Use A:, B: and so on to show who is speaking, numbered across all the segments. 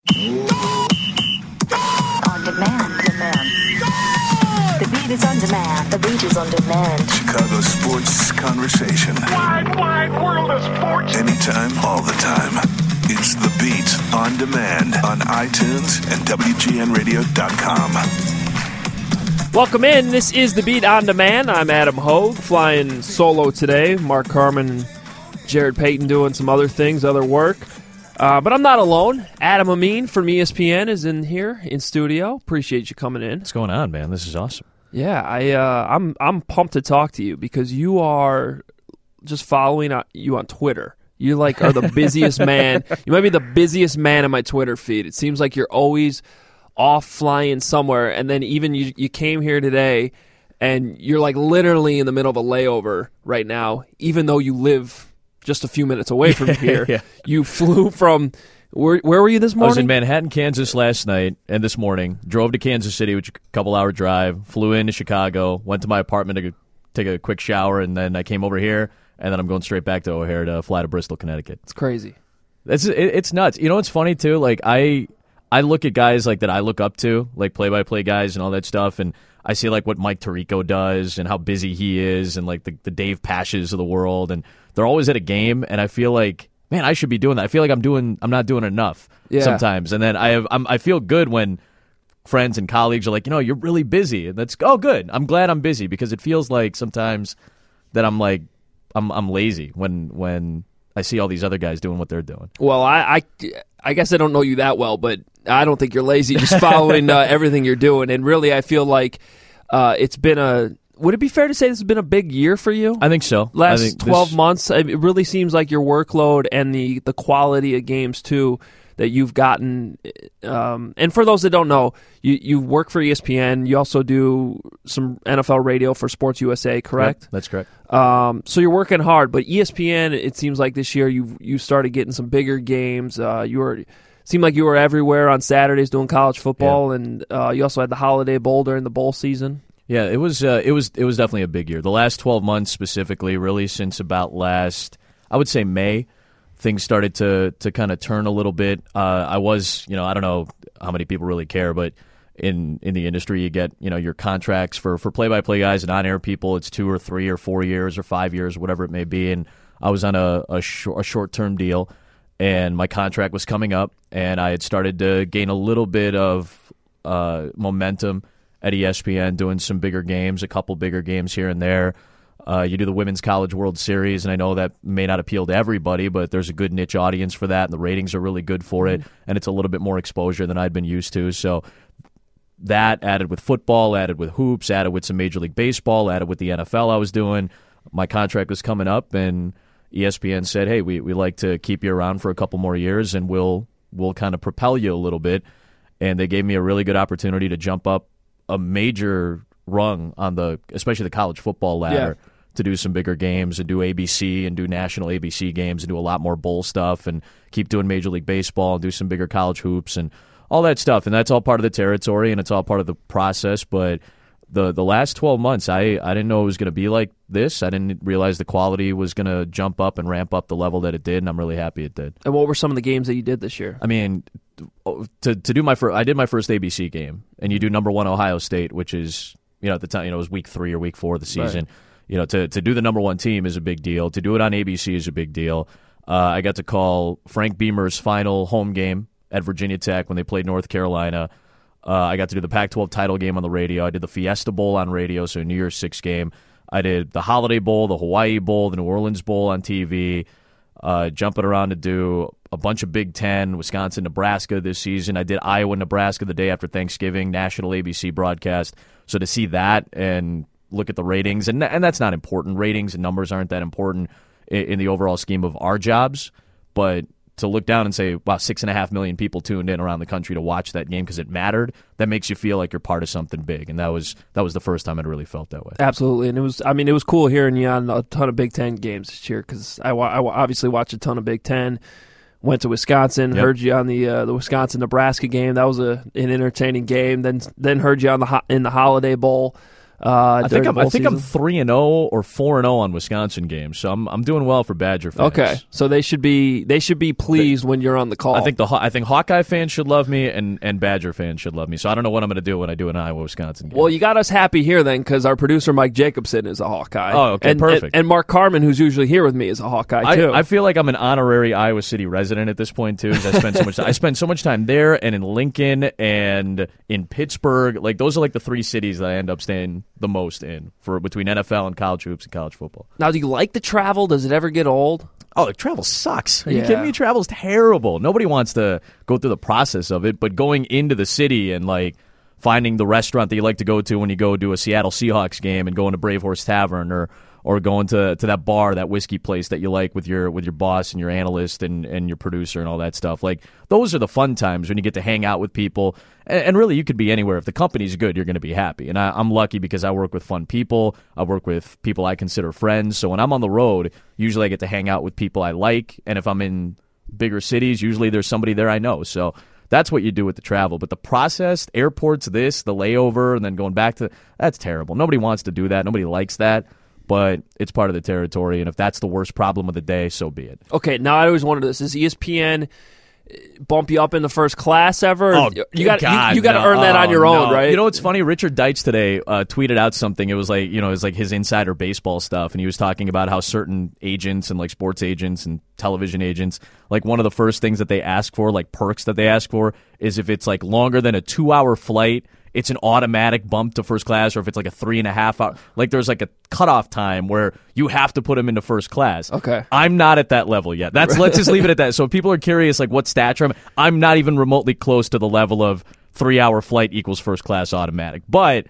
A: On demand. The beat is on demand. The beat is on demand.
B: Chicago sports conversation.
C: Wide world of sports.
B: Anytime, all the time. It's The Beat on demand on iTunes and WGNradio.com.
D: Welcome in. This is The Beat on Demand. I'm Adam Hogue, flying solo today. Mark Carman and Jared Payton doing some other things, other work. But I'm not alone. Adam Amin from ESPN is in here in studio. Appreciate you coming in.
E: What's going on, man? This is awesome.
D: Yeah, I'm pumped to talk to you because you are just following you on Twitter. You are the busiest man. You might be the busiest man in my Twitter feed. It seems like you're always off flying somewhere, and then even you came here today, and you're literally in the middle of a layover right now, even though you live just a few minutes away from here.
E: Yeah.
D: You flew from where were you this morning?
E: I was in Manhattan, Kansas last night and this morning. Drove to Kansas City, which is a couple-hour drive. Flew into Chicago. Went to my apartment to take a quick shower, and then I came over here, and then I'm going straight back to O'Hare to fly to Bristol, Connecticut.
D: It's crazy.
E: It's nuts. You know what's funny, too? I look at guys that I look up to, play-by-play guys and all that stuff, and I see what Mike Tirico does and how busy he is and the Dave Pashes of the world, and they're always at a game, and I feel man, I should be doing that. I feel I'm not doing enough sometimes, and then I feel good when friends and colleagues are you're really busy, and that's good. I'm glad I'm busy because it feels like sometimes that I'm lazy when I see all these other guys doing what they're doing.
D: Well, I guess I don't know you that well, but I don't think you're lazy just following everything you're doing. And really, I feel it's been would it be fair to say this has been a big year for you?
E: I think so.
D: Last 12 months, it really seems like your workload and the quality of games, too, that you've gotten. And for those that don't know, you work for ESPN. You also do some NFL radio for Sports USA, correct?
E: Yep, that's correct.
D: So you're working hard, but ESPN, it seems like this year you started getting some bigger games. Seemed like you were everywhere on Saturdays doing college football, and you also had the Holiday Bowl during the bowl season.
E: Yeah, it was definitely a big year. The last 12 months specifically, really since about last, I would say May, things started to kind of turn a little bit. I was, I don't know how many people really care, but in the industry, you get, your contracts for play-by-play guys and on-air people. It's 2 or 3 or 4 years or 5 years, whatever it may be. And I was on a short-term deal, and my contract was coming up, and I had started to gain a little bit of momentum at ESPN, doing some bigger games, a couple bigger games here and there. You do the Women's College World Series, and I know that may not appeal to everybody, but there's a good niche audience for that, and the ratings are really good for it, and it's a little bit more exposure than I'd been used to. So that, added with football, added with hoops, added with some Major League Baseball, added with the NFL I was doing, my contract was coming up, and ESPN said, hey, we like to keep you around for a couple more years, and we'll kind of propel you a little bit. And they gave me a really good opportunity to jump up a major rung on especially the college football ladder, to do some bigger games and do ABC and do national ABC games and do a lot more bowl stuff and keep doing Major League Baseball and do some bigger college hoops and all that stuff. And that's all part of the territory and it's all part of the process. But the last 12 months, I didn't know it was going to be like this. I didn't realize the quality was going to jump up and ramp up the level that it did, and I'm really happy it did.
D: And what were some of the games that you did this year?
E: I mean, to do I did my first ABC game, and you do number 1 Ohio State, which is, at the time, it was week 3 or week 4 of the season. Right. To do the number 1 team is a big deal. To do it on ABC is a big deal. I got to call Frank Beamer's final home game at Virginia Tech when they played North Carolina. I got to do the Pac-12 title game on the radio. I did the Fiesta Bowl on radio, so a New Year's 6 game. I did the Holiday Bowl, the Hawaii Bowl, the New Orleans Bowl on TV, jumping around to do a bunch of Big Ten, Wisconsin, Nebraska this season. I did Iowa, Nebraska the day after Thanksgiving, national ABC broadcast. So to see that and look at the ratings, and that's not important. Ratings and numbers aren't that important in the overall scheme of our jobs, but to look down and say, wow, 6.5 million people tuned in around the country to watch that game because it mattered, that makes you feel like you're part of something big. And that was the first time I'd really felt that way.
D: Absolutely. And it was cool hearing you on a ton of Big Ten games this year because I obviously watched a ton of Big Ten. Went to Wisconsin, heard you on the Wisconsin-Nebraska game. That was an entertaining game. Then heard you in the Holiday Bowl.
E: I think I'm
D: season?
E: 3-0 or 4-0 on Wisconsin games, so I'm doing well for Badger fans.
D: Okay, so they should be pleased when you're on the call.
E: I think Hawkeye fans should love me, and Badger fans should love me. So I don't know what I'm going to do when I do an Iowa-Wisconsin game.
D: Well, you got us happy here then, because our producer Mike Jacobson is a Hawkeye.
E: Oh, okay, perfect.
D: And Mark Carmen, who's usually here with me, is a Hawkeye too.
E: I feel like I'm an honorary Iowa City resident at this point too, because I spend so much time there and in Lincoln and in Pittsburgh. Like those are like the three cities that I end up staying the most in for between NFL and college hoops and college football.
D: Now, do you like the travel? Does it ever get old?
E: Oh, the travel sucks. Are you
D: Yeah.
E: kidding me? Travel's terrible. Nobody wants to go through the process of it, but going into the city and like finding the restaurant that you like to go to when you go to a Seattle Seahawks game and going to Brave Horse Tavern or going to that bar, that whiskey place that you like with your boss and your analyst and your producer and all that stuff. Like those are the fun times when you get to hang out with people. And really, you could be anywhere. If the company's good, you're going to be happy. And I'm lucky because I work with fun people. I work with people I consider friends. So when I'm on the road, usually I get to hang out with people I like. And if I'm in bigger cities, usually there's somebody there I know. So that's what you do with the travel. But the process, airports, the layover, and then going back to that's terrible. Nobody wants to do that. Nobody likes that. But it's part of the territory, and if that's the worst problem of the day, so be it.
D: Okay, now I always wondered this: does ESPN bump you up in the first class ever?
E: Oh,
D: you got
E: God,
D: you got to
E: no.
D: earn that on your own,
E: No.
D: right?
E: You know what's funny? Richard Deitch today tweeted out something. It was like it was like his insider baseball stuff, and he was talking about how certain agents and like sports agents and television agents, like one of the first things that they ask for, like perks that they ask for, is if it's like longer than a 2-hour flight, it's an automatic bump to first class, or if it's like a 3.5 hour, like there's like a cutoff time where you have to put them into first class.
D: Okay.
E: I'm not at that level yet. Let's just leave it at that. So if people are curious, like what stature I'm not even remotely close to the level of 3-hour flight equals first class automatic. But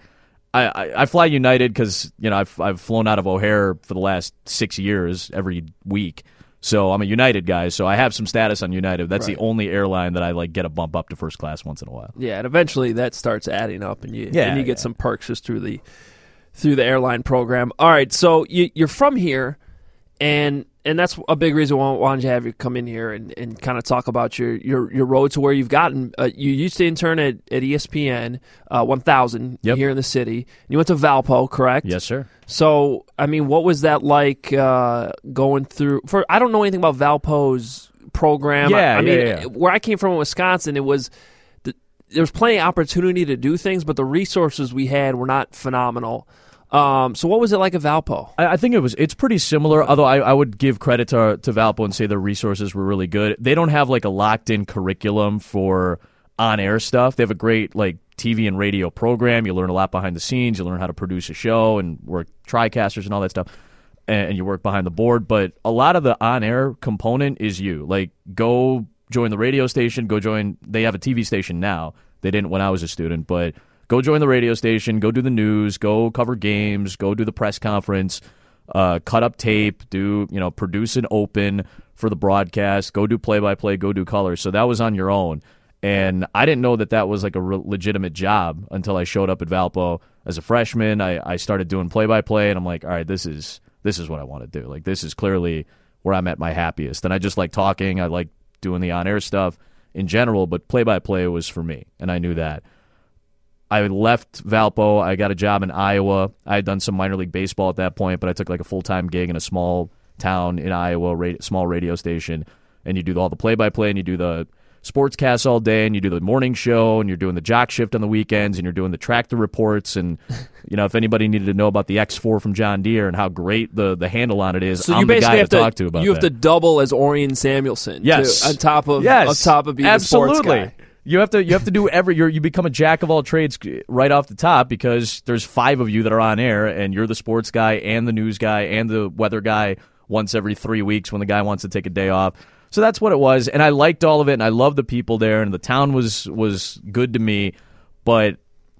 E: I fly United because I've flown out of O'Hare for the last 6 years every week. So I'm a United guy, so I have some status on United. That's
D: Right.
E: the only airline that I like get a bump up to first class once in a while.
D: Yeah, and eventually that starts adding up, and you get some perks just through the airline program. All right, so you're from here, and that's a big reason why I wanted to have you come in here and kind of talk about your road to where you've gotten. You used to intern at ESPN 1000
E: Yep.
D: here in the city. You went to Valpo, correct?
E: Yes, sir.
D: So, I mean, what was that like going through? I don't know anything about Valpo's program. I mean, where I came from in Wisconsin, there was plenty of opportunity to do things, but the resources we had were not phenomenal. So what was it like at Valpo?
E: I think it's pretty similar, although I would give credit to Valpo and say their resources were really good. They don't have like a locked-in curriculum for on-air stuff. They have a great like TV and radio program. You learn a lot behind the scenes. You learn how to produce a show and work TriCasters and all that stuff, and you work behind the board. But a lot of the on-air component is you. Like, go join the radio station. They have a TV station now. They didn't when I was a student, but go join the radio station, go do the news, go cover games, go do the press conference, cut up tape, produce an open for the broadcast, go do play-by-play, go do color. So that was on your own. And I didn't know that was like a legitimate job until I showed up at Valpo as a freshman. I started doing play-by-play, and I'm like, all right, this is what I want to do. Like, this is clearly where I'm at my happiest. And I just like talking. I like doing the on-air stuff in general, but play-by-play was for me, and I knew that. I left Valpo. I got a job in Iowa. I had done some minor league baseball at that point, but I took like a full-time gig in a small town in Iowa, small radio station, and you do all the play-by-play, and you do the sportscasts all day, and you do the morning show, and you're doing the jock shift on the weekends, and you're doing the tractor reports, and if anybody needed to know about the X4 from John Deere and how great the handle on it is,
D: so
E: I'm
D: you
E: the
D: basically
E: guy
D: have
E: to talk to about that.
D: You have to double as Orion Samuelson,
E: yes,
D: too, on top of being
E: absolutely.
D: a sports guy.
E: You have to do you become a jack of all trades right off the top, because there's 5 of you that are on air, and you're the sports guy and the news guy and the weather guy once every 3 weeks when the guy wants to take a day off. So that's what it was, and I liked all of it, and I loved the people there, and the town was good to me. But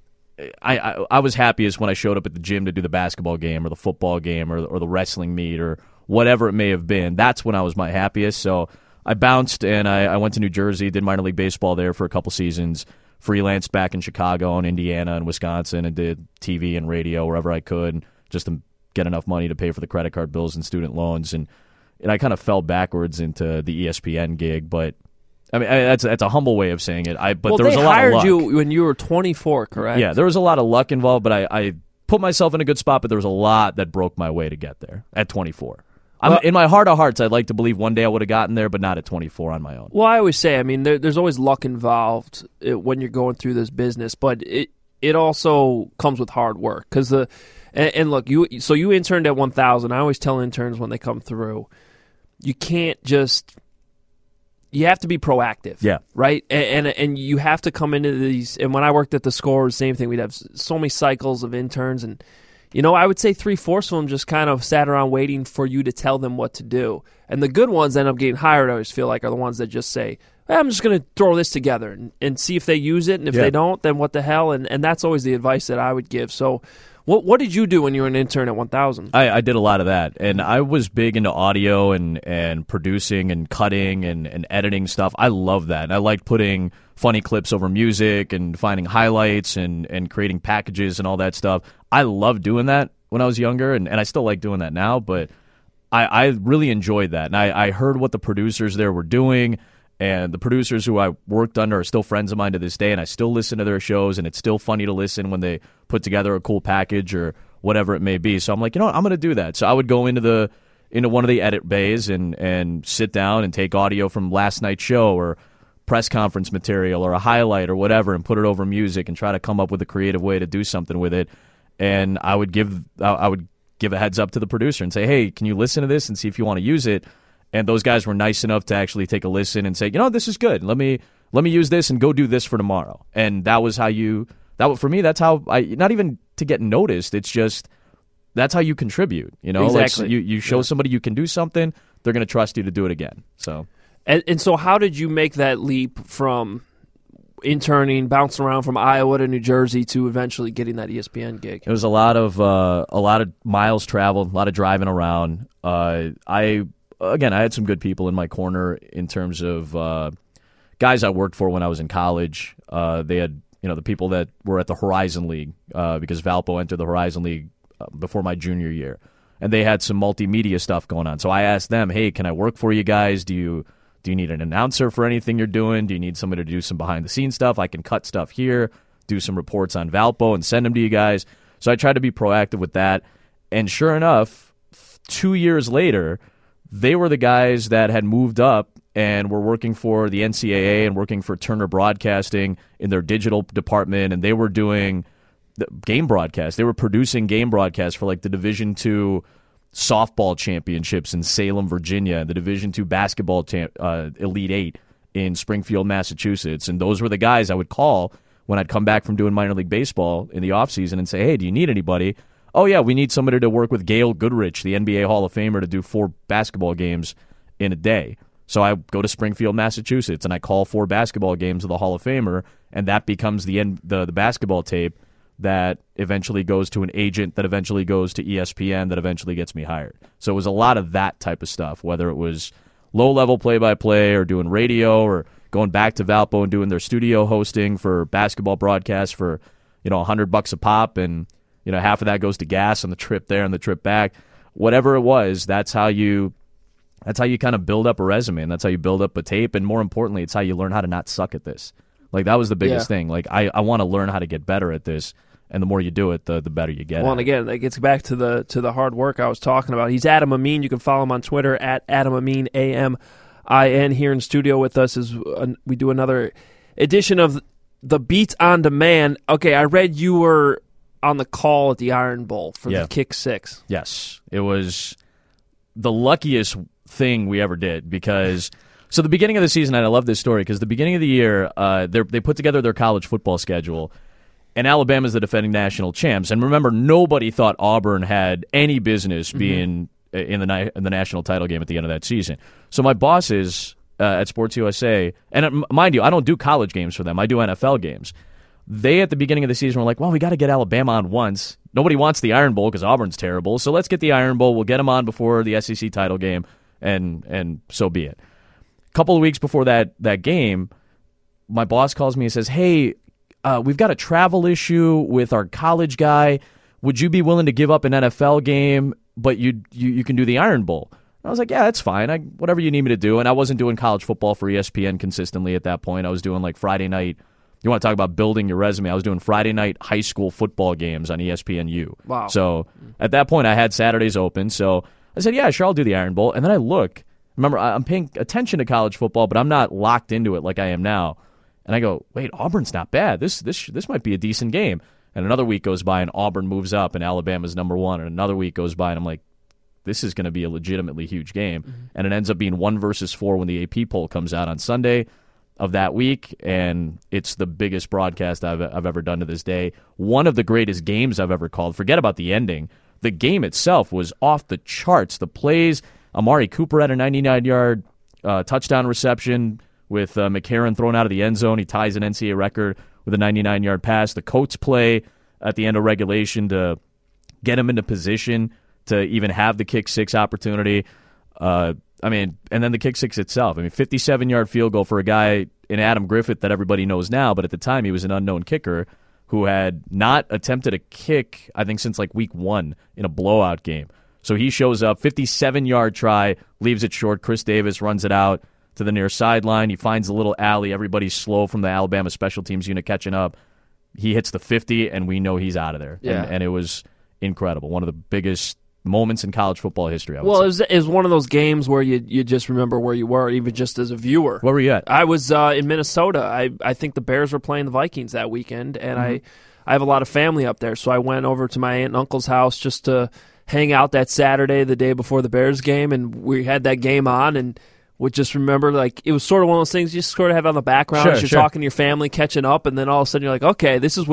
E: I was happiest when I showed up at the gym to do the basketball game or the football game or the wrestling meet or whatever it may have been. That's when I was my happiest. So I bounced, and I went to New Jersey, did minor league baseball there for a couple seasons, freelanced back in Chicago and Indiana and Wisconsin, and did TV and radio wherever I could just to get enough money to pay for the credit card bills and student loans. And I kind of fell backwards into the ESPN gig, but I mean that's a humble way of saying it. But there was a lot of luck.
D: They hired you when you were 24, correct?
E: Yeah, there was a lot of luck involved, but I put myself in a good spot, but there was a lot that broke my way to get there at 24. In my heart of hearts, I'd like to believe one day I would have gotten there, but not at 24 on my own.
D: Well, I always say, I mean, there's always luck involved when you're going through this business, but it also comes with hard work. And look, you interned at 1,000. I always tell interns when they come through, you can't just... You have to be proactive,
E: yeah,
D: right? And you have to come into these. And when I worked at the Score, same thing. We'd have so many cycles of interns, and I would say 3/4 of them just kind of sat around waiting for you to tell them what to do. And the good ones end up getting hired. I always feel like are the ones that just say, hey, "I'm just going to throw this together and see if they use it, and if they don't, then what the hell?" And that's always the advice that I would give. So. What did you do when you were an intern at 1,000?
E: I did a lot of that, and I was big into audio and producing and cutting and editing stuff. I love that. And I liked putting funny clips over music and finding highlights and creating packages and all that stuff. I loved doing that when I was younger, and I still like doing that now, but I really enjoyed that. And I heard what the producers there were doing, and the producers who I worked under are still friends of mine to this day, and I still listen to their shows, and it's still funny to listen when they put together a cool package or whatever it may be. So I'm like, I'm going to do that. So I would go into one of the edit bays and sit down and take audio from last night's show or press conference material or a highlight or whatever and put it over music and try to come up with a creative way to do something with it. And I would give a heads up to the producer and say, hey, can you listen to this and see if you want to use it? And those guys were nice enough to actually take a listen and say, this is good. Let me use this and go do this for tomorrow. And that was for me, that's how not even to get noticed. It's just, that's how you contribute.
D: Exactly.
E: Like you show somebody you can do something, they're going to trust you to do it again. So,
D: and so how did you make that leap from interning, bouncing around from Iowa to New Jersey to eventually getting that ESPN gig?
E: It was a lot of miles traveled, a lot of driving around. I had some good people in my corner in terms of guys I worked for when I was in college. They had, the people that were at the Horizon League because Valpo entered the Horizon League before my junior year. And they had some multimedia stuff going on. So I asked them, hey, can I work for you guys? Do you need an announcer for anything you're doing? Do you need somebody to do some behind-the-scenes stuff? I can cut stuff here, do some reports on Valpo and send them to you guys. So I tried to be proactive with that. And sure enough, 2 years later, they were the guys that had moved up and were working for the NCAA and working for Turner Broadcasting in their digital department, and they were doing the game broadcasts. They were producing game broadcasts for like the Division II softball championships in Salem, Virginia, and the Division II basketball Elite Eight in Springfield, Massachusetts. And those were the guys I would call when I'd come back from doing minor league baseball in the offseason and say, hey, do you need anybody? Oh, yeah, we need somebody to work with Gail Goodrich, the NBA Hall of Famer, to do 4 basketball games in a day. So I go to Springfield, Massachusetts, and I call 4 basketball games of the Hall of Famer, and that becomes the basketball tape that eventually goes to an agent, that eventually goes to ESPN, that eventually gets me hired. So it was a lot of that type of stuff, whether it was low-level play-by-play or doing radio or going back to Valpo and doing their studio hosting for basketball broadcasts for $100 a pop, and half of that goes to gas on the trip there and the trip back. Whatever it was, that's how you kind of build up a resume, and that's how you build up a tape, and more importantly, it's how you learn how to not suck at this. Like, that was the biggest thing. Like, I want to learn how to get better at this, and the more you do it, the better you get.
D: Well, and again, that gets back to the hard work I was talking about. He's Adam Amin. You can follow him on Twitter at Adam Amin, AMIN. Here in studio with us as we do another edition of The Beat on Demand. Okay, I read you were on the call at the Iron Bowl for the Kick Six.
E: Yes. It was the luckiest thing we ever did because... So the beginning of the season, and I love this story, because the beginning of the year, they put together their college football schedule, and Alabama's the defending national champs. And remember, nobody thought Auburn had any business being in the national title game at the end of that season. So my bosses at Sports USA, and mind you, I don't do college games for them. I do NFL games. They, at the beginning of the season, were like, well, we got to get Alabama on once. Nobody wants the Iron Bowl because Auburn's terrible, so let's get the Iron Bowl. We'll get them on before the SEC title game, and so be it. A couple of weeks before that game, my boss calls me and says, hey, we've got a travel issue with our college guy. Would you be willing to give up an NFL game, but you can do the Iron Bowl? And I was like, yeah, that's fine. Whatever you need me to do. And I wasn't doing college football for ESPN consistently at that point. I was doing like Friday night you want to talk about building your resume. I was doing Friday night high school football games on ESPNU.
D: Wow.
E: So at that point, I had Saturdays open. So I said, yeah, sure, I'll do the Iron Bowl. And then I look. Remember, I'm paying attention to college football, but I'm not locked into it like I am now. And I go, wait, Auburn's not bad. This might be a decent game. And another week goes by, and Auburn moves up, and Alabama's number one. And another week goes by, and I'm like, this is going to be a legitimately huge game. Mm-hmm. And it ends up being 1-4 when the AP poll comes out on Sunday of that week, and it's the biggest broadcast I've ever done to this day. One of the greatest games I've ever called. Forget about the ending. The game itself was off the charts. The plays, Amari Cooper had a 99-yard touchdown reception with McCarron thrown out of the end zone. He ties an NCAA record with a 99-yard pass. The Coates play at the end of regulation to get him into position to even have the kick six opportunity. And then the kick six itself. 57-yard field goal for a guy in Adam Griffith that everybody knows now, but at the time he was an unknown kicker who had not attempted a kick, I think, since like week 1 in a blowout game. So he shows up, 57-yard try, leaves it short. Chris Davis runs it out to the near sideline. He finds a little alley. Everybody's slow from the Alabama special teams unit catching up. He hits the 50, and we know he's out of there.
D: Yeah.
E: And it was incredible. One of the biggest moments in college football history, I would say.
D: It was one of those games where you just remember where you were, even just as a viewer.
E: Where were you at?
D: I was in Minnesota. I think the Bears were playing the Vikings that weekend, and I have a lot of family up there, so I went over to my aunt and uncle's house just to hang out that Saturday, the day before the Bears game, and we had that game on, and would just remember, like, it was sort of one of those things you just sort of have on the background as you're talking to your family, catching up, and then all of a sudden you're like, okay, this is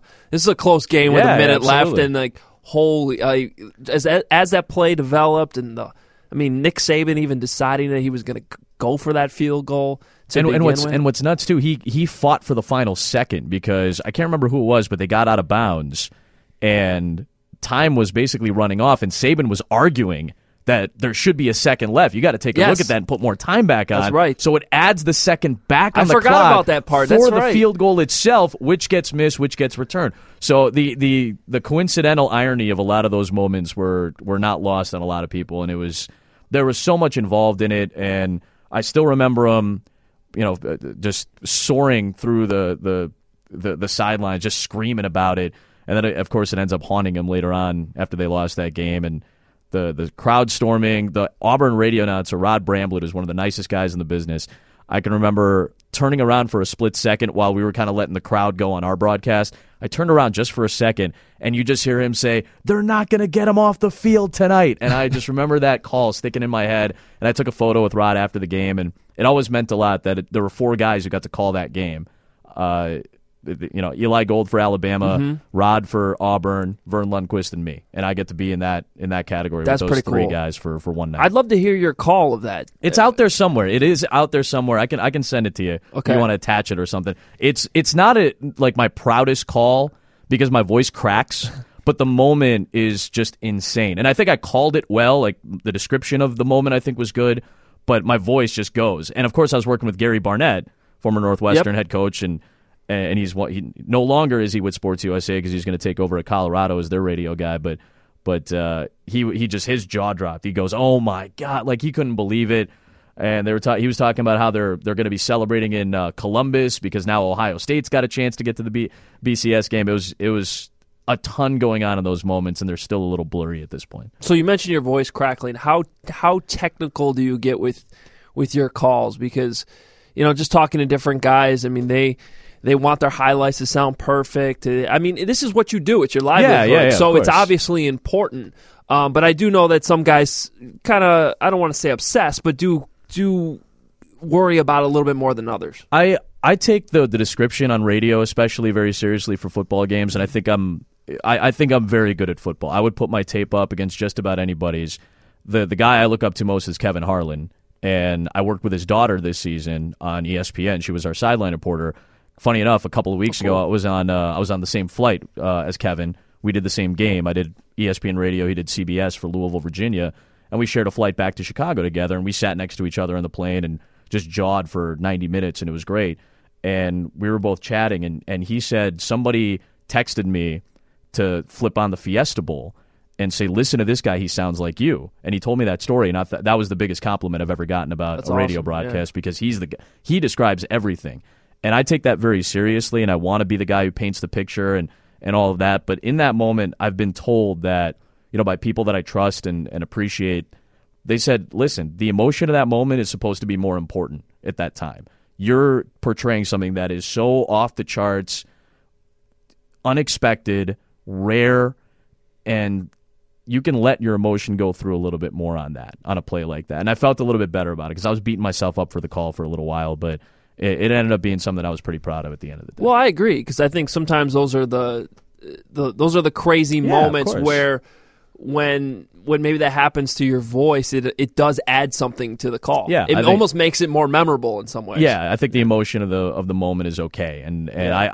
D: a close game with a minute left, and like, holy, as that play developed, and Nick Saban even deciding that he was going to go for that field goal.
E: And what's nuts too, he fought for the final second because I can't remember who it was, but they got out of bounds and time was basically running off, and Saban was arguing that there should be a second left. You got to take a look at that and put more time back on.
D: That's right.
E: So it adds the second back on the clock.
D: I forgot about that part.
E: For the field goal itself, which gets missed, which gets returned. So the coincidental irony of a lot of those moments were not lost on a lot of people, and there was so much involved in it, and I still remember them, just soaring through the sidelines, just screaming about it. And then, of course, it ends up haunting him later on after they lost that game. And the crowd storming, the Auburn radio announcer, Rod Bramblett, is one of the nicest guys in the business. I can remember turning around for a split second while we were kind of letting the crowd go on our broadcast. I turned around just for a second, and you just hear him say, "They're not going to get him off the field tonight." And I just remember that call sticking in my head. And I took a photo with Rod after the game, and it always meant a lot that there were 4 guys who got to call that game. Eli Gold for Alabama, Rod for Auburn, Vern Lundquist, and me, and I get to be in that category.
D: That's
E: with those
D: pretty
E: 3
D: cool.
E: guys for one night.
D: I'd love to hear your call of that.
E: It's out there somewhere. It is out there somewhere. I can send it to you if you want to attach it or something. It's not like my proudest call because my voice cracks, but the moment is just insane. And I think I called it well. Like the description of the moment I think was good, but my voice just goes. And of course, I was working with Gary Barnett, former Northwestern head coach, and he no longer is he with Sports USA because he's going to take over at Colorado as their radio guy. But he just, his jaw dropped. He goes, "Oh my God!" Like he couldn't believe it. And he was talking about how they're going to be celebrating in Columbus because now Ohio State's got a chance to get to the BCS game. It was a ton going on in those moments, and they're still a little blurry at this point.
D: So you mentioned your voice crackling. How technical do you get with your calls? Because just talking to different guys, they want their highlights to sound perfect. This is what you do. It's your livelihood.
E: Yeah,
D: so it's obviously important. But I do know that some guys kind of, I don't want to say obsessed, but do worry about it a little bit more than others.
E: I take the description on radio especially very seriously for football games, and I think I'm very good at football. I would put my tape up against just about anybody's. The guy I look up to most is Kevin Harlan, and I worked with his daughter this season on ESPN. She was our sideline reporter. Funny enough, a couple of weeks ago, I was on the same flight as Kevin. We did the same game. I did ESPN radio. He did CBS for Louisville, Virginia, and we shared a flight back to Chicago together. And we sat next to each other on the plane and just jawed for 90 minutes, and it was great. And we were both chatting, and he said somebody texted me to flip on the Fiesta Bowl and say, "Listen to this guy. He sounds like you." And he told me that story, and I thought that was the biggest compliment I've ever gotten about a radio broadcast because he describes everything. And I take that very seriously, and I want to be the guy who paints the picture and all of that. But in that moment, I've been told that, by people that I trust and appreciate, they said, listen, the emotion of that moment is supposed to be more important at that time. You're portraying something that is so off the charts, unexpected, rare, and you can let your emotion go through a little bit more on a play like that. And I felt a little bit better about it because I was beating myself up for the call for a little while, but it ended up being something I was pretty proud of at the end of the day.
D: Well, I agree because I think sometimes those are the crazy moments where when maybe that happens to your voice, it does add something to the call.
E: Yeah,
D: it almost makes it more memorable in some ways.
E: Yeah, I think the emotion of the moment is okay, and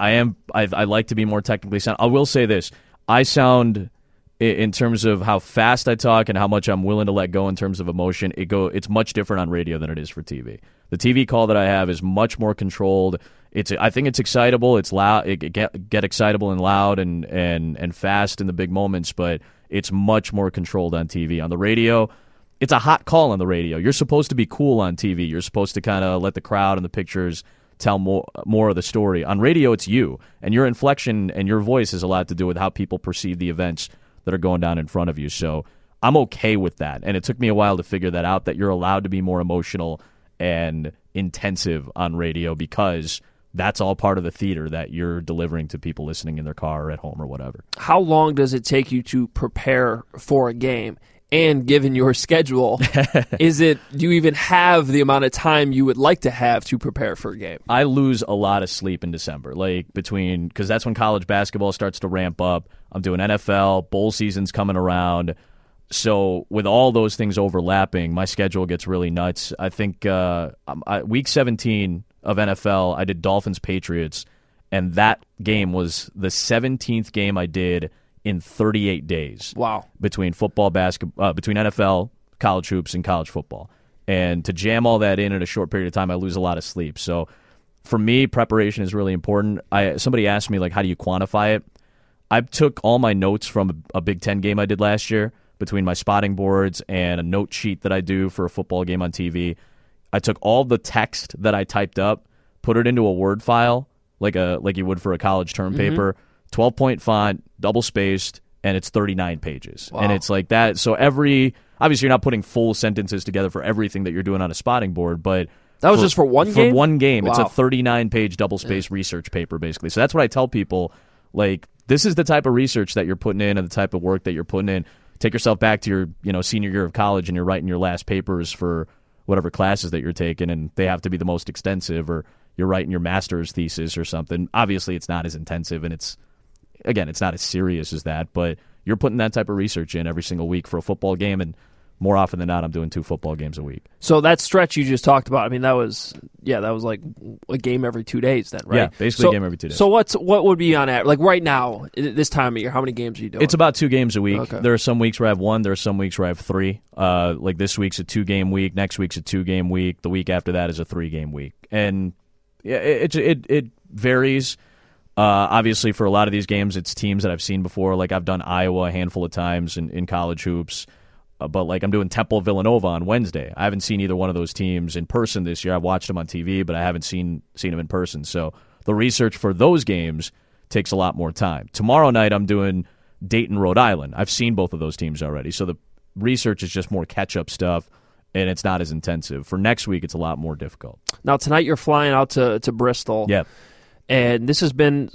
E: I like to be more technically sound. I will say this: I sound, in terms of how fast I talk and how much I'm willing to let go in terms of emotion, it's much different on radio than it is for TV. The TV call that I have is much more controlled. I think it's excitable. It's loud. It get excitable and loud and fast in the big moments, but it's much more controlled on TV. On the radio, it's a hot call on the radio. You're supposed to be cool on TV. You're supposed to kind of let the crowd and the pictures tell more of the story. On radio, it's you, and your inflection and your voice has a lot to do with how people perceive the events that are going down in front of you. So I'm okay with that, and it took me a while to figure that out, that you're allowed to be more emotional and intensive on radio because that's all part of the theater that you're delivering to people listening in their car or at home or whatever.
D: How long does it take you to prepare for a game? And given your schedule, do you even have the amount of time you would like to have to prepare for a game?
E: I lose a lot of sleep in December, because that's when college basketball starts to ramp up. I'm doing NFL, bowl season's coming around. So with all those things overlapping, my schedule gets really nuts. I think week 17 of NFL, I did Dolphins-Patriots, and that game was the 17th game I did in 38 days.
D: Wow.
E: Between football, basketball, between NFL, college hoops, and college football. And to jam all that in a short period of time, I lose a lot of sleep. So for me, preparation is really important. Somebody asked me, how do you quantify it? I took all my notes from a Big Ten game I did last year, between my spotting boards and a note sheet that I do for a football game on TV. I took all the text that I typed up, put it into a Word file, like you would for a college term paper, 12-point font, double-spaced, and it's 39 pages.
D: Wow.
E: And it's like that. So obviously you're not putting full sentences together for everything that you're doing on a spotting board, but
D: that was just for one game?
E: For one game.
D: Wow.
E: It's a 39-page double-spaced research paper, basically. So that's what I tell people, this is the type of research that you're putting in and the type of work that you're putting in. Take yourself back to your senior year of college and you're writing your last papers for whatever classes that you're taking, and they have to be the most extensive, or you're writing your master's thesis or something. Obviously, it's not as intensive, and it's not as serious as that, but you're putting that type of research in every single week for a football game, and more often than not, I'm doing 2 football games a week.
D: So that stretch you just talked about, that was like a game every 2 days then, right?
E: Yeah, basically a game every 2 days.
D: So what would be on average? Like right now, this time of year, how many games are you doing?
E: It's about 2 games a week.
D: Okay.
E: There are some weeks where I have 1. There are some weeks where I have 3. Like this week's a 2-game week. Next week's a 2-game week. The week after that is a 3-game week. And yeah, it varies. Obviously, for a lot of these games, it's teams that I've seen before. Like I've done Iowa a handful of times in college hoops. But I'm doing Temple Villanova on Wednesday. I haven't seen either one of those teams in person this year. I've watched them on TV, but I haven't seen them in person. So the research for those games takes a lot more time. Tomorrow night I'm doing Dayton, Rhode Island. I've seen both of those teams already. So the research is just more catch-up stuff, and it's not as intensive. For next week, it's a lot more difficult.
D: Now tonight you're flying out to Bristol.
E: Yeah.
D: And this has been,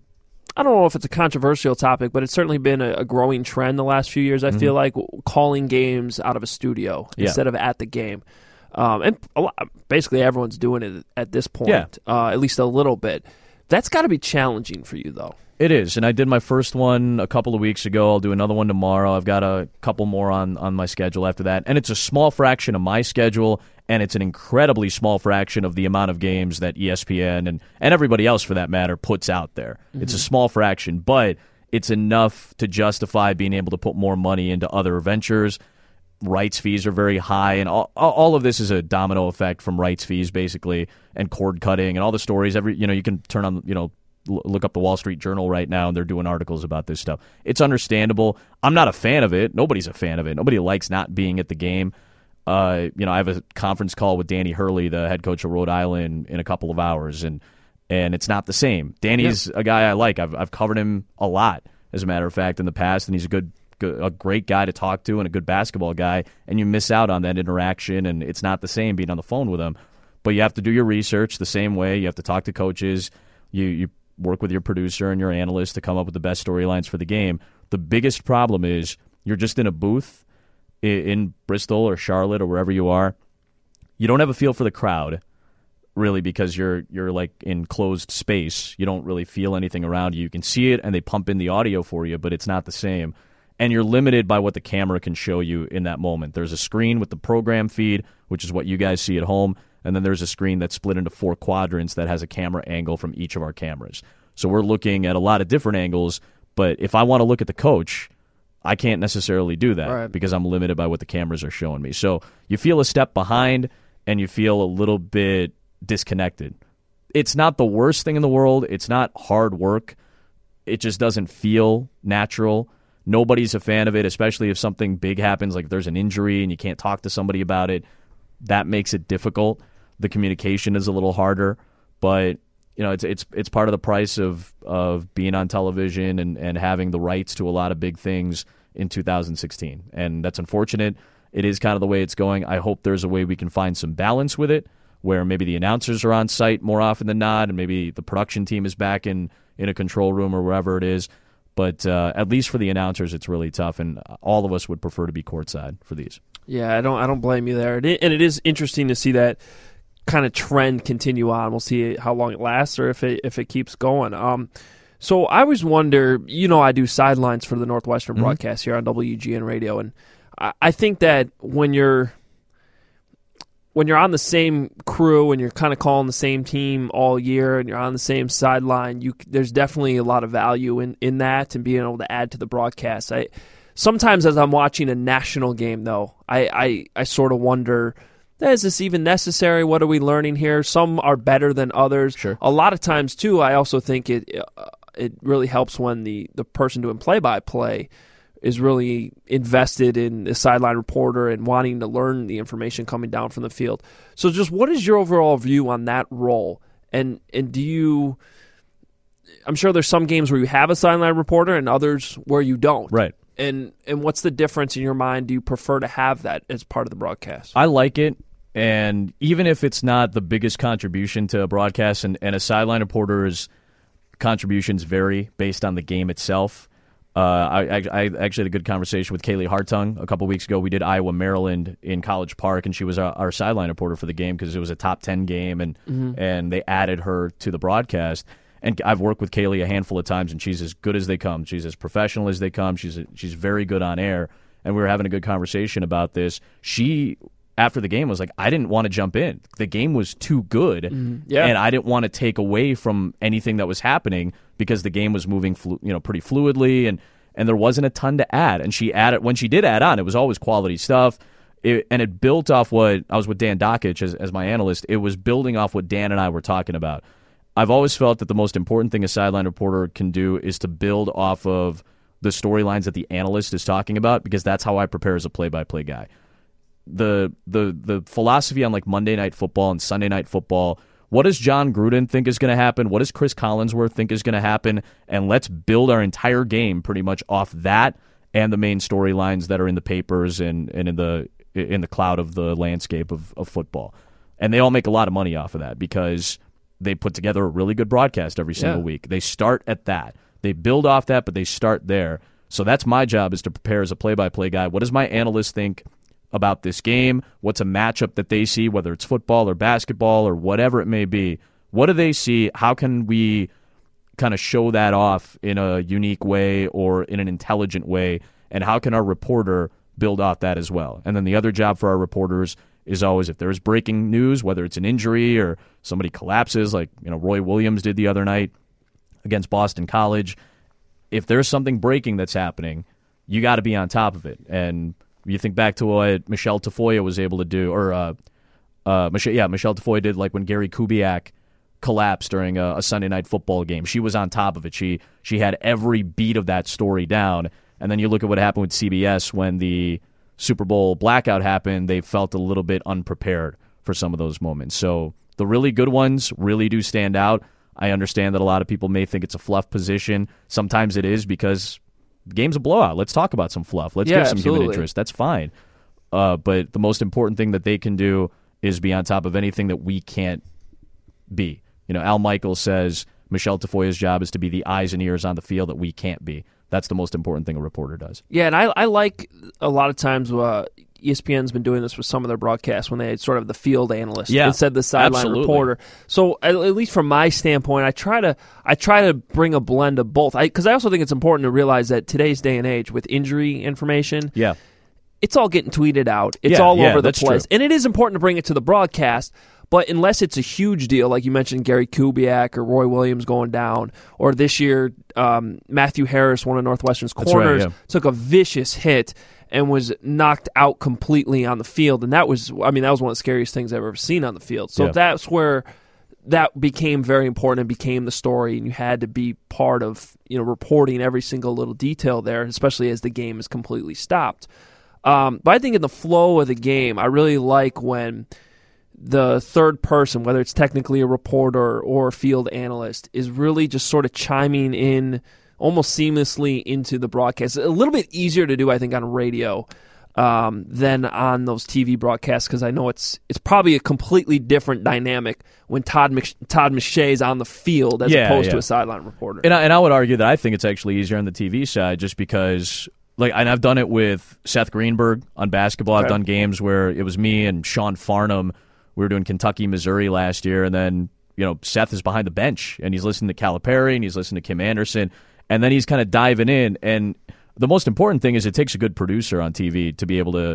D: I don't know if it's a controversial topic, but it's certainly been a growing trend the last few years, I feel like, calling games out of a studio instead of at the game. And basically everyone's doing it at this point, at least a little bit. That's got to be challenging for you, though.
E: It is, and I did my first one a couple of weeks ago. I'll do another one tomorrow. I've got a couple more on my schedule after that. And it's a small fraction of my schedule, and it's an incredibly small fraction of the amount of games that ESPN and everybody else, for that matter, puts out there. Mm-hmm. It's a small fraction, but it's enough to justify being able to put more money into other ventures. Rights fees are very high, and all of this is a domino effect from rights fees, basically, and cord cutting and all the stories. You can turn on, look up the Wall Street Journal right now, and they're doing articles about this stuff. It's understandable. I'm not a fan of it. Nobody's a fan of it. Nobody likes not being at the game. I have a conference call with Danny Hurley, the head coach of Rhode Island, in a couple of hours, and and it's not the same. Danny's a guy I like. I've covered him a lot, as a matter of fact, in the past, and he's a great guy to talk to and a good basketball guy, and you miss out on that interaction, and it's not the same being on the phone with him. But you have to do your research the same way. You have to talk to coaches. You work with your producer and your analyst to come up with the best storylines for the game. The biggest problem is you're just in a booth in Bristol or Charlotte or wherever you are. You don't have a feel for the crowd, really, because you're like in closed space. You don't really feel anything around you. You can see it, and they pump in the audio for you, but it's not the same. And you're limited by what the camera can show you in that moment. There's a screen with the program feed, which is what you guys see at home, and then there's a screen that's split into 4 quadrants that has a camera angle from each of our cameras. So we're looking at a lot of different angles, but if I want to look at the coach, I can't necessarily do that because I'm limited by what the cameras are showing me. So you feel a step behind, and you feel a little bit disconnected. It's not the worst thing in the world. It's not hard work. It just doesn't feel natural. Nobody's a fan of it, especially if something big happens, like if there's an injury and you can't talk to somebody about it. That makes it difficult. The communication is a little harder, but it's part of the price of being on television and having the rights to a lot of big things in 2016. And that's unfortunate. It is kind of the way it's going. I hope there's a way we can find some balance with it, where maybe the announcers are on site more often than not, and maybe the production team is back in a control room or wherever it is. But at least for the announcers, it's really tough, and all of us would prefer to be courtside for these.
D: Yeah, I don't blame you there. And it is interesting to see that kind of trend continue on. We'll see how long it lasts or if it keeps going. So I always wonder, I do sidelines for the Northwestern broadcast here on WGN Radio, and I think that when you're on the same crew and you're kind of calling the same team all year and you're on the same sideline, there's definitely a lot of value in that and being able to add to the broadcast. Sometimes as I'm watching a national game, though, I sort of wonder, is this even necessary? What are we learning here? Some are better than others.
E: Sure.
D: A lot of times, too, I also think it really helps when the person doing play-by-play is really invested in the sideline reporter and wanting to learn the information coming down from the field. So just what is your overall view on that role? And do you – I'm sure there's some games where you have a sideline reporter and others where you don't.
E: Right.
D: And what's the difference in your mind? Do you prefer to have that as part of the broadcast?
E: I like it, and even if it's not the biggest contribution to a broadcast, and a sideline reporter's contributions vary based on the game itself. I actually had a good conversation with Kaylee Hartung a couple weeks ago. We did Iowa-Maryland in College Park, and she was our sideline reporter for the game because it was a top 10 game, and they added her to the broadcast. And I've worked with Kaylee a handful of times, and she's as good as they come. She's as professional as they come. She's very good on air, and we were having a good conversation about this. She, after the game, was like, I didn't want to jump in. The game was too good, and I didn't want to take away from anything that was happening because the game was moving pretty fluidly, and there wasn't a ton to add. And she added, when she did add on, it was always quality stuff, and it built off what I was with Dan Dockich as my analyst. It was building off what Dan and I were talking about. I've always felt that the most important thing a sideline reporter can do is to build off of the storylines that the analyst is talking about, because that's how I prepare as a play-by-play guy. The philosophy on like Monday Night Football and Sunday Night Football, what does John Gruden think is going to happen? What does Chris Collinsworth think is going to happen? And let's build our entire game pretty much off that and the main storylines that are in the papers and in the cloud of the landscape of football. And they all make a lot of money off of that because they put together a really good broadcast every single week. They start at that. They build off that, but they start there. So that's my job, is to prepare as a play-by-play guy. What does my analyst think about this game? What's a matchup that they see, whether it's football or basketball or whatever it may be? What do they see? How can we kind of show that off in a unique way or in an intelligent way? And how can our reporter build off that as well? And then the other job for our reporters is always, if there's breaking news, whether it's an injury or somebody collapses, like Roy Williams did the other night against Boston College, if there's something breaking that's happening, you got to be on top of it. And you think back to what Michelle Tafoya was able to do, or Michelle Tafoya did, like when Gary Kubiak collapsed during a Sunday Night Football game. She was on top of it. She had every beat of that story down. And then you look at what happened with CBS when the Super Bowl blackout happened. They felt a little bit unprepared for some of those moments. So the really good ones really do stand out. I understand that a lot of people may think it's a fluff position. Sometimes it is because the game's a blowout. Let's talk about some fluff. Let's give some human interest. That's fine. But the most important thing that they can do is be on top of anything that we can't be. Al Michaels says Michelle Tafoya's job is to be the eyes and ears on the field that we can't be. That's the most important thing a reporter does.
D: Yeah, and I like a lot of times ESPN's been doing this with some of their broadcasts when they sort of the field analyst instead of the sideline reporter. So at least from my standpoint, I try to bring a blend of both. Because I also think it's important to realize that today's day and age with injury information, it's all getting tweeted out. It's all over the place. True. And it is important to bring it to the broadcast, but unless it's a huge deal, like you mentioned Gary Kubiak or Roy Williams going down, or this year Matthew Harris, one of Northwestern's corners, took a vicious hit and was knocked out completely on the field. And that was one of the scariest things I've ever seen on the field. So that's where that became very important and became the story, and you had to be part of reporting every single little detail there, especially as the game is completely stopped. But I think in the flow of the game, I really like when the third person, whether it's technically a reporter or a field analyst, is really just sort of chiming in almost seamlessly into the broadcast. A little bit easier to do, I think, on radio than on those TV broadcasts, because I know it's probably a completely different dynamic when Todd McShay's on the field as opposed to a sideline reporter.
E: And I would argue that I think it's actually easier on the TV side just because... and I've done it with Seth Greenberg on basketball. Okay. I've done games where it was me and Sean Farnham. We were doing Kentucky, Missouri last year, and then Seth is behind the bench, and he's listening to Calipari, and he's listening to Kim Anderson, and then he's kind of diving in. And the most important thing is it takes a good producer on TV to be able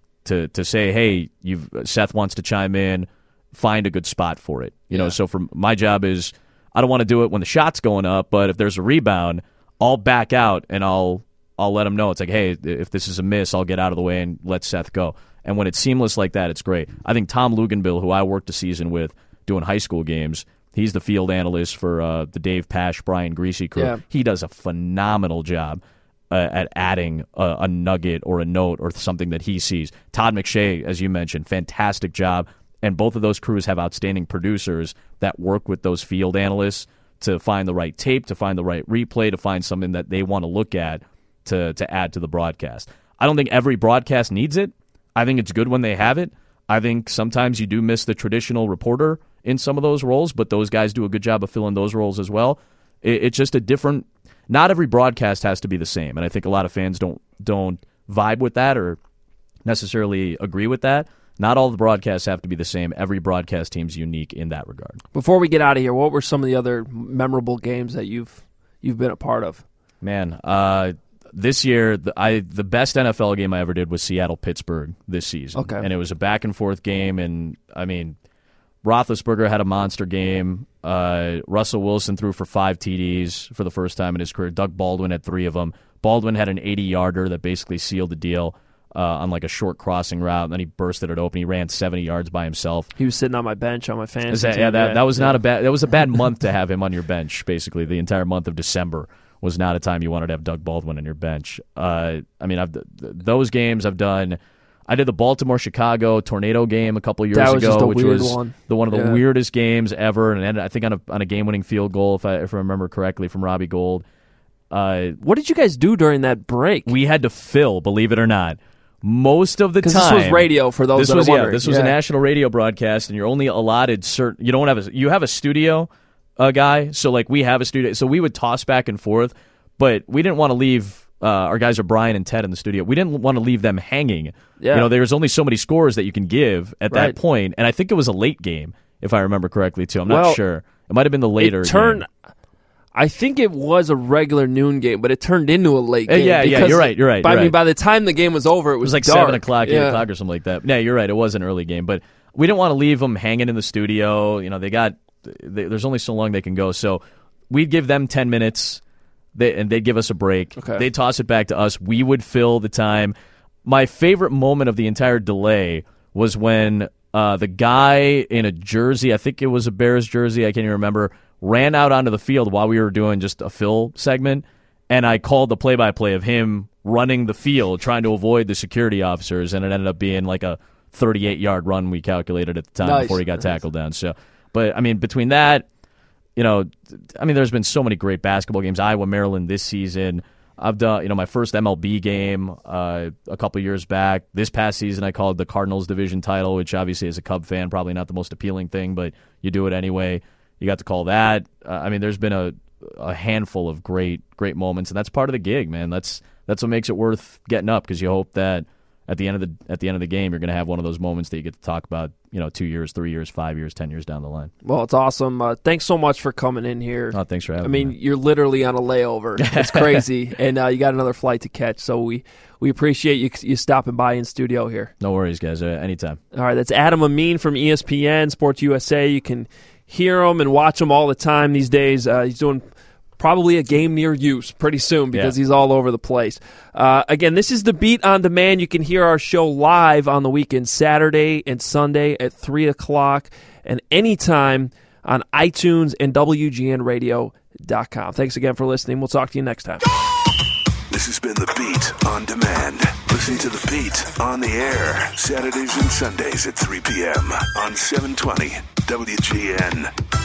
E: to say, hey, Seth wants to chime in, find a good spot for it. So for my job is I don't want to do it when the shot's going up, but if there's a rebound, I'll back out and I'll let them know. It's like, hey, if this is a miss, I'll get out of the way and let Seth go. And when it's seamless like that, it's great. I think Tom Luganbill, who I worked a season with doing high school games, he's the field analyst for the Dave Pasch, Brian Greasy crew. Yeah. He does a phenomenal job at adding a nugget or a note or something that he sees. Todd McShay, as you mentioned, fantastic job. And both of those crews have outstanding producers that work with those field analysts to find the right tape, to find the right replay, to find something that they want to look at to add to the broadcast. I don't think every broadcast needs it. I think it's good when they have it. I think sometimes you do miss the traditional reporter in some of those roles, but those guys do a good job of filling those roles as well. It's just a different... Not every broadcast has to be the same, and I think a lot of fans don't vibe with that or necessarily agree with that. Not all the broadcasts have to be the same. Every broadcast team's unique in that regard.
D: Before we get out of here, what were some of the other memorable games that you've been a part of?
E: Man, this year, the best NFL game I ever did was Seattle-Pittsburgh this season.
D: Okay.
E: And it was a back-and-forth game, and, Roethlisberger had a monster game. Russell Wilson threw for 5 TDs for the first time in his career. Doug Baldwin had 3 of them. Baldwin had an 80-yarder that basically sealed the deal on a short crossing route, and then he bursted it open. He ran 70 yards by himself.
D: He was sitting on my bench on my fantasy team.
E: That was not a bad. That was a bad month to have him on your bench. Basically, the entire month of December was not a time you wanted to have Doug Baldwin on your bench. Those games I've done. I did the Baltimore-Chicago tornado game a couple years ago, which was one of the weirdest games ever, and ended, I think, on a game-winning field goal, if I remember correctly, from Robbie Gould.
D: What did you guys do during that break?
E: We had to fill, believe it or not. Most of the time,
D: this was radio for those that are wondering.
E: This was a national radio broadcast, and you're only allotted certain. You don't have you have a studio guy, so we have a studio, so we would toss back and forth, but we didn't want to leave. Our guys are Brian and Ted in the studio. We didn't want to leave them hanging. Yeah. There's only so many scores that you can give at that point, and I think it was a late game, if I remember correctly, too. I'm not sure. It might have been the later game.
D: I think it was a regular noon game, but it turned into a late game.
E: Yeah, you're right.
D: By the time the game was over, it was
E: like
D: dark.
E: 7 o'clock, 8 o'clock, or something like that. Yeah, you're right. It was an early game, but we didn't want to leave them hanging in the studio. There's only so long they can go, so we'd give them 10 minutes. And they'd give us a break.
D: Okay.
E: They'd toss it back to us. We would fill the time. My favorite moment of the entire delay was when the guy in a jersey, I think it was a Bears jersey, I can't even remember, ran out onto the field while we were doing just a fill segment, and I called the play-by-play of him running the field, trying to avoid the security officers, and it ended up being like a 38-yard run we calculated at the time before he got tackled down. So, but, between that, there's been so many great basketball games. Iowa, Maryland this season. I've done, my first MLB game a couple years back. This past season, I called the Cardinals division title, which obviously as a Cub fan, probably not the most appealing thing, but you do it anyway. You got to call that. There's been a handful of great moments, and that's part of the gig, man. That's what makes it worth getting up, because you hope that at the end of the game, you're going to have one of those moments that you get to talk about, 2 years, 3 years, 5 years, 10 years down the line.
D: Well, it's awesome. Thanks so much for coming in here.
E: Oh, thanks for having me.
D: You're literally on a layover. It's crazy, and you got another flight to catch. So we appreciate you stopping by in studio here.
E: No worries, guys. Anytime.
D: All right, that's Adam Amin from ESPN Sports USA. You can hear him and watch him all the time these days. He's doing probably a game near you pretty soon, because he's all over the place. Again, this is The Beat on Demand. You can hear our show live on the weekend, Saturday and Sunday at 3 o'clock, and anytime on iTunes and WGNradio.com. Thanks again for listening. We'll talk to you next time.
B: This has been The Beat on Demand. Listen to The Beat on the air, Saturdays and Sundays at 3 p.m. on 720 WGN.